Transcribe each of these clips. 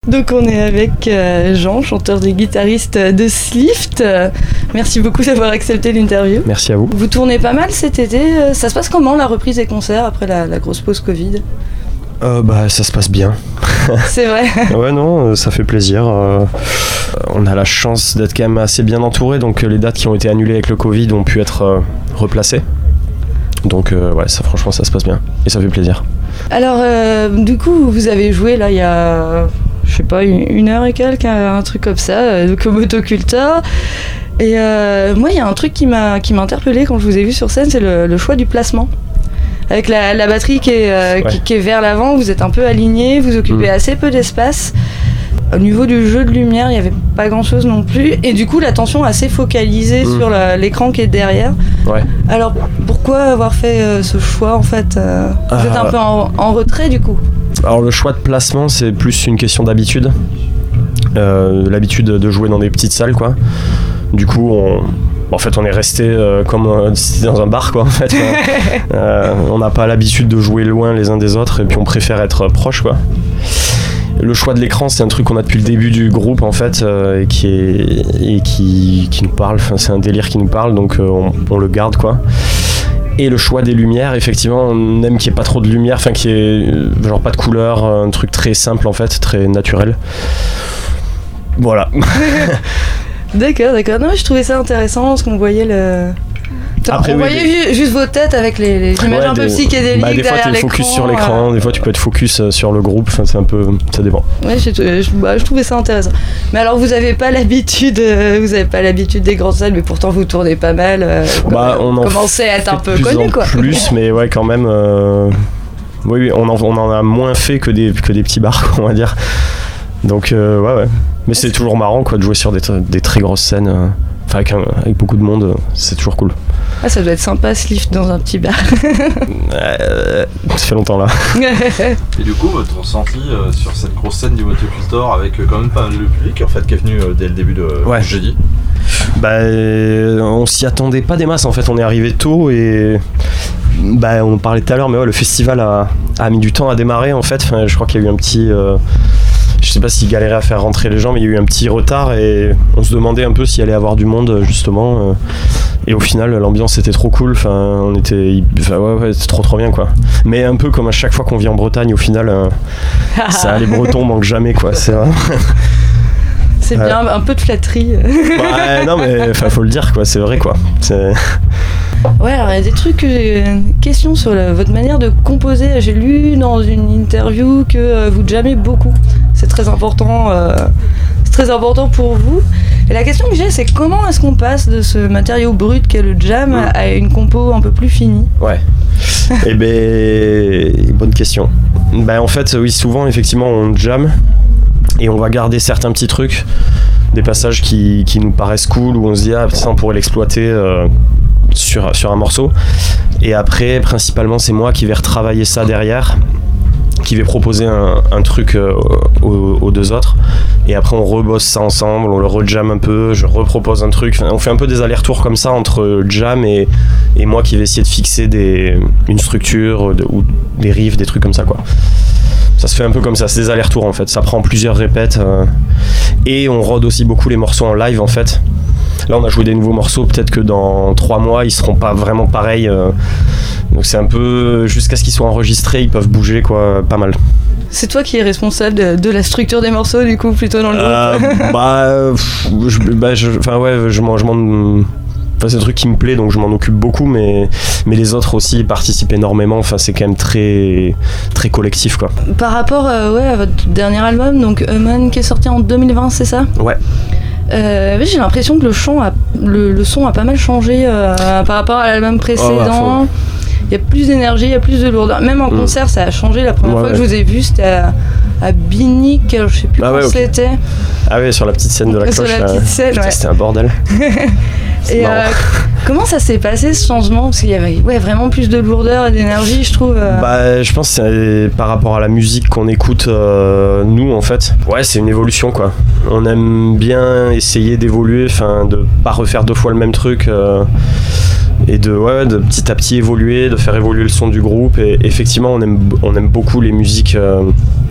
Donc on est avec Jean, chanteur et guitariste de Slift. Merci beaucoup d'avoir accepté l'interview. Merci à vous. Vous tournez pas mal cet été. Ça se passe comment la reprise des concerts après la grosse pause Covid ? Ça se passe bien. C'est vrai. Ouais, non, ça fait plaisir. On a la chance d'être quand même assez bien entouré, donc les dates qui ont été annulées avec le Covid ont pu être replacées. Donc ça, franchement, ça se passe bien et ça fait plaisir. Alors, du coup, vous avez joué là il y a, je sais pas, une heure et quelques, un truc comme ça, donc au Motocultor. Et moi, il y a un truc qui m'a interpellée quand je vous ai vu sur scène, c'est le choix du placement. Avec la batterie qui est vers l'avant, vous êtes un peu aligné, vous occupez assez peu d'espace. Au niveau du jeu de lumière, il n'y avait pas grand-chose non plus. Et du coup, l'attention assez focalisée sur l'écran qui est derrière. Ouais. Alors, pourquoi avoir fait ce choix, en fait Vous êtes un peu en retrait, du coup. Alors, le choix de placement, c'est plus une question d'habitude. L'habitude de jouer dans des petites salles, quoi. Du coup, on est resté comme si c'était dans un bar, quoi, en fait. On n'a pas l'habitude de jouer loin les uns des autres et puis on préfère être proche, quoi. Le choix de l'écran, c'est un truc qu'on a depuis le début du groupe, en fait, et qui nous parle. Enfin, c'est un délire qui nous parle, donc on le garde, quoi. Et le choix des lumières, effectivement, on aime qu'il n'y ait pas trop de lumière, enfin qu'il y ait genre pas de couleur, un truc très simple, en fait, très naturel. Voilà. D'accord. Non, je trouvais ça intéressant parce qu'on voyait on voyait juste vos têtes avec les images un peu psychédéliques. Des fois t'es focus sur l'écran, des fois tu peux être focus sur le groupe, enfin, c'est un peu, ça dépend. Ouais, je trouvais ça intéressant. Mais alors vous avez pas l'habitude des grandes salles, mais pourtant vous tournez pas mal. On commençait à être un peu connu, quoi. Plus, mais ouais, quand même. Oui, on en a moins fait que des petits bars, on va dire. Donc ouais. Mais c'est toujours marrant, quoi, de jouer sur des très grosses scènes. Avec beaucoup de monde, c'est toujours cool. Ah, ça doit être sympa, Slift dans un petit bar. Ça fait longtemps là. Et du coup, votre ressenti sur cette grosse scène du Motocultor avec quand même pas mal de public, en fait, qui est venu dès le début de jeudi. On s'y attendait pas des masses, en fait. On est arrivé tôt et on en parlait tout à l'heure, mais ouais, le festival a mis du temps à démarrer, en fait. Enfin, je crois qu'il y a eu un petit... je sais pas s'il galérait à faire rentrer les gens, mais il y a eu un petit retard et on se demandait un peu s'il allait y avoir du monde, justement. Et au final, l'ambiance était trop cool. Enfin, c'était trop bien, quoi. Mais un peu comme à chaque fois qu'on vient en Bretagne, au final, les Bretons manquent jamais, quoi. C'est vrai. C'est bien, un peu de flatterie. Non, mais faut le dire, quoi. C'est vrai, quoi. Ouais, alors il y a des trucs, questions sur votre manière de composer. J'ai lu dans une interview que vous jammez beaucoup. C'est très important pour vous. Et la question que j'ai, c'est comment est-ce qu'on passe de ce matériau brut qu'est le jam à une compo un peu plus finie ? Ouais. Bonne question. En fait, oui, souvent, effectivement, on jamme et on va garder certains petits trucs, des passages qui nous paraissent cool, où on se dit, ça, on pourrait l'exploiter sur un morceau. Et après, principalement, c'est moi qui vais retravailler ça derrière, qui vais proposer un truc aux deux autres, et après on rebosse ça ensemble, on le rejam un peu, je repropose un truc, on fait un peu des allers-retours comme ça entre jam et moi qui vais essayer de fixer une structure ou des riffs, des trucs comme ça, quoi. Ça se fait un peu comme ça, c'est des allers-retours, en fait, ça prend plusieurs répètes, et on rôde aussi beaucoup les morceaux en live, en fait. Là, on a joué des nouveaux morceaux, peut-être que dans 3 mois, ils seront pas vraiment pareils. Donc c'est un peu, jusqu'à ce qu'ils soient enregistrés, ils peuvent bouger, quoi, pas mal. C'est toi qui es responsable de la structure des morceaux, du coup, plutôt dans le groupe. C'est un truc qui me plaît, donc je m'en occupe beaucoup, mais les autres aussi participent énormément. Enfin, c'est quand même très, très collectif, quoi. Par rapport à votre dernier album, donc Human, qui est sorti en 2020, c'est ça ? Ouais. J'ai l'impression que le son a pas mal changé par rapport à l'album précédent. Il y a plus d'énergie, il y a plus de lourdeur. Même en concert, ça a changé. La première fois que je vous ai vu, c'était à Binic, je sais plus quand c'était. Ah ouais, sur la petite scène de la cloche. Sur la petite scène, ouais. C'était un bordel. Et comment ça s'est passé, ce changement ? Parce qu'il y avait vraiment plus de lourdeur et d'énergie, je trouve. Je pense que c'est par rapport à la musique qu'on écoute, nous, en fait. Ouais, c'est une évolution, quoi. On aime bien essayer d'évoluer, de pas refaire 2 fois le même truc. Et de petit à petit évoluer, de faire évoluer le son du groupe. Et effectivement, on aime beaucoup les musiques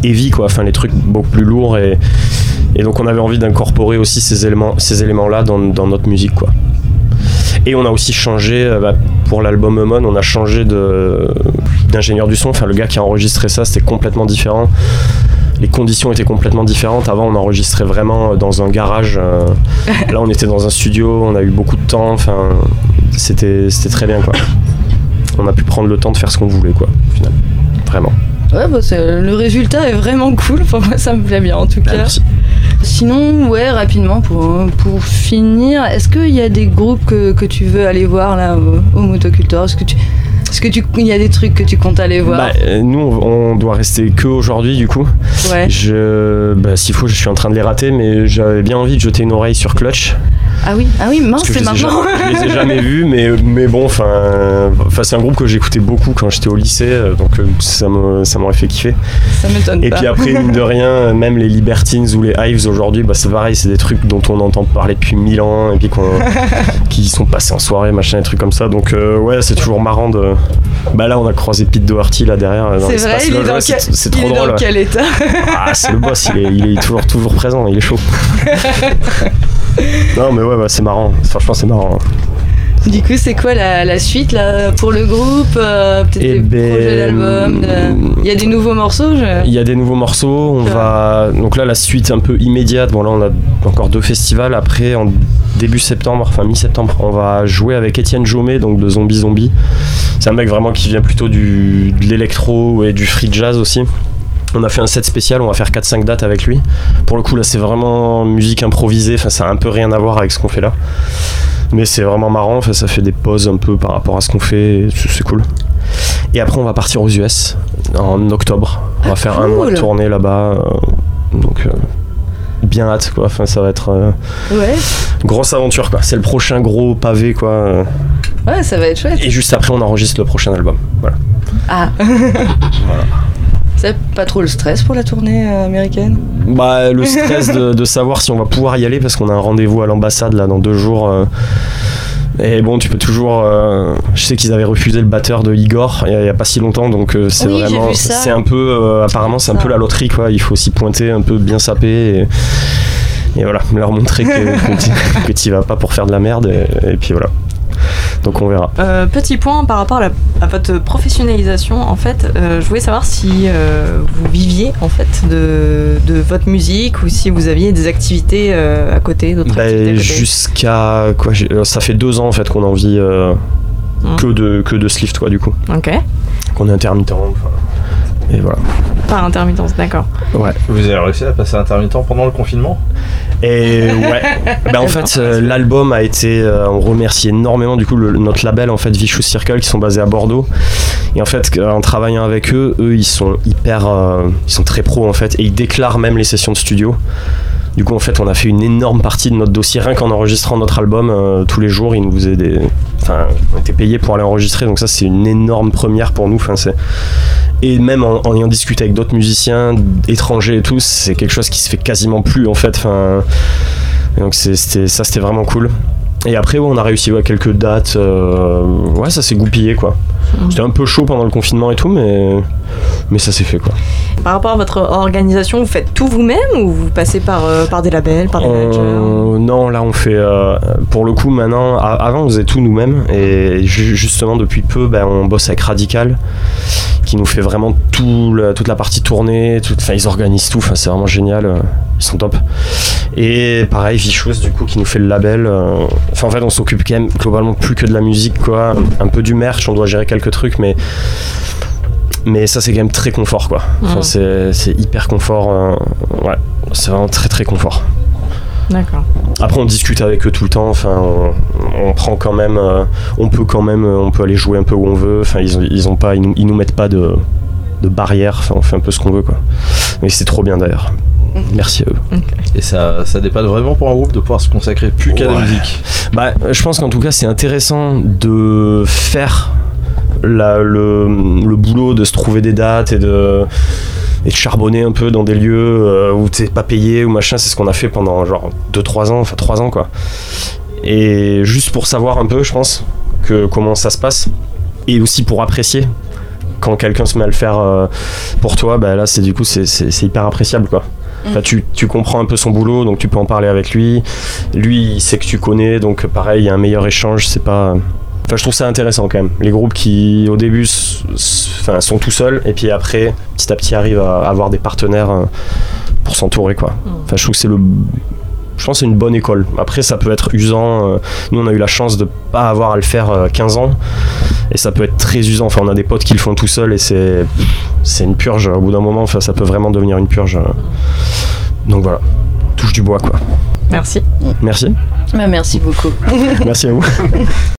heavy quoi, enfin les trucs beaucoup plus lourds et donc on avait envie d'incorporer aussi ces éléments là dans notre musique quoi. Et on a aussi changé pour l'album Eumon, on a changé d'ingénieur du son, enfin le gars qui a enregistré ça c'était complètement différent. Les conditions étaient complètement différentes. Avant, on enregistrait vraiment dans un garage. Là, on était dans un studio. On a eu beaucoup de temps. Enfin, c'était très bien, quoi. On a pu prendre le temps de faire ce qu'on voulait, quoi. Au final, vraiment. Ouais, le résultat est vraiment cool. Enfin, moi, ça me plaît bien, en tout cas. Merci. Sinon, ouais, rapidement, pour finir, est-ce qu'il y a des groupes que tu veux aller voir là au Motocultor ? Est-ce qu'il y a des trucs que tu comptes aller voir ? Nous, on doit rester que aujourd'hui, du coup. Ouais. S'il faut, je suis en train de les rater, mais j'avais bien envie de jeter une oreille sur Clutch. Ah oui, mince, c'est maintenant. Je les ai jamais vus, mais bon, c'est un groupe que j'écoutais beaucoup quand j'étais au lycée, donc ça m'aurait fait kiffer. Ça m'étonne pas. Et puis après, mine de rien, même les Libertines ou les Hives aujourd'hui, c'est pareil, c'est des trucs dont on entend parler depuis 1000 ans, et puis qui sont passés en soirée, machin, des trucs comme ça. Donc ouais, c'est toujours marrant de... là, on a croisé Pete Doherty là derrière. C'est vrai, il est dans quel état ? C'est le boss, il est toujours présent, il est chaud. Non mais ouais, c'est marrant, franchement c'est marrant. Du coup, c'est quoi la suite là pour le groupe ? Peut-être des projets d'album Il y a des nouveaux morceaux Il y a des nouveaux morceaux, donc là la suite un peu immédiate, bon là on a encore 2 festivals, après en début septembre, enfin mi-septembre, on va jouer avec Étienne Jomé, donc de Zombie. C'est un mec vraiment qui vient plutôt de l'électro et du free jazz aussi. On a fait un set spécial, on va faire 4-5 dates avec lui. Pour le coup là c'est vraiment musique improvisée, ça a un peu rien à voir avec ce qu'on fait là. Mais c'est vraiment marrant, ça fait des pauses un peu par rapport à ce qu'on fait, c'est cool. Et après on va partir aux US en octobre. On va faire un mois de tournée là-bas. Donc bien hâte quoi, ça va être grosse aventure quoi. C'est le prochain gros pavé quoi. Ouais, ça va être chouette. Et juste après on enregistre le prochain album. Voilà. Ah. Voilà. C'est pas trop le stress pour la tournée américaine ? Le stress de savoir si on va pouvoir y aller parce qu'on a un rendez-vous à l'ambassade là dans 2 jours. Et bon, tu peux toujours. Je sais qu'ils avaient refusé le batteur de Igor il y a pas si longtemps, donc c'est vraiment. C'est un peu. Apparemment, c'est un peu la loterie quoi. Il faut s'y pointer un peu bien sapé et voilà, leur montrer que tu vas pas pour faire de la merde et puis voilà. Donc on verra. Petit point par rapport à votre professionnalisation, en fait, je voulais savoir si vous viviez en fait de votre musique ou si vous aviez des activités à côté, d'autres activités à côté. Jusqu'à quoi, ça fait 2 ans en fait qu'on en vit que de Slift quoi du coup. Ok. Qu'on est intermittent. Et voilà. Par intermittence, d'accord. Ouais. Vous avez réussi à passer intermittent pendant le confinement ? Et ouais. En fait, l'album a été. On remercie énormément du coup notre label en fait Vicious Circle qui sont basés à Bordeaux. Et en fait, en travaillant avec eux, ils sont hyper. Ils sont très pros en fait et ils déclarent même les sessions de studio. Du coup, en fait, on a fait une énorme partie de notre dossier rien qu'en enregistrant notre album tous les jours. Ils nous faisaient on était payés pour aller enregistrer, donc ça c'est une énorme première pour nous. Et même en ayant discuté avec d'autres musiciens étrangers et tout, c'est quelque chose qui se fait quasiment plus en fait. Donc c'était vraiment cool. Et après on a réussi quelques dates. Ça s'est goupillé quoi. C'était un peu chaud pendant le confinement et tout, mais ça s'est fait quoi. Par rapport à votre organisation, vous faites tout vous-même ou vous passez par des labels, par des managers ? Non, là on fait pour le coup maintenant. Avant on faisait tout nous-mêmes et justement depuis peu on bosse avec Radical qui nous fait vraiment toute la partie tournée, ils organisent tout, c'est vraiment génial, ils sont top. Et pareil Vicious du coup qui nous fait le label. En fait on s'occupe quand même globalement plus que de la musique quoi, un peu du merch, on doit gérer quelques trucs mais ça c'est quand même très confort quoi. C'est hyper confort, c'est vraiment très très confort. D'accord. Après on discute avec eux tout le temps, on prend quand même, on peut aller jouer un peu où on veut, ils nous mettent pas de barrières, on fait un peu ce qu'on veut quoi. Mais c'est trop bien d'ailleurs. Merci à eux. Okay. Et ça dépanne vraiment pour un groupe de pouvoir se consacrer plus qu'à la musique. Je pense qu'en tout cas c'est intéressant de faire le boulot, de se trouver des dates et de charbonner un peu dans des lieux où t'es pas payé ou machin. C'est ce qu'on a fait pendant genre 2-3 ans, 3 ans quoi. Et juste pour savoir un peu, je pense, comment ça se passe et aussi pour apprécier quand quelqu'un se met à le faire pour toi, bah là c'est hyper appréciable quoi. Enfin, tu comprends un peu son boulot, donc tu peux en parler avec lui. Lui, il sait que tu connais, donc pareil, il y a un meilleur échange. C'est pas. Enfin, je trouve ça intéressant quand même. Les groupes qui, au début, sont tout seuls, et puis après, petit à petit, arrivent à avoir des partenaires pour s'entourer, quoi. Enfin, je trouve que je pense que c'est une bonne école. Après, ça peut être usant. Nous, on a eu la chance de pas avoir à le faire 15 ans. Et ça peut être très usant. Enfin, on a des potes qui le font tout seuls et c'est une purge. Au bout d'un moment, enfin, ça peut vraiment devenir une purge. Donc voilà, touche du bois, quoi. Merci. Merci. Merci beaucoup. Merci à vous.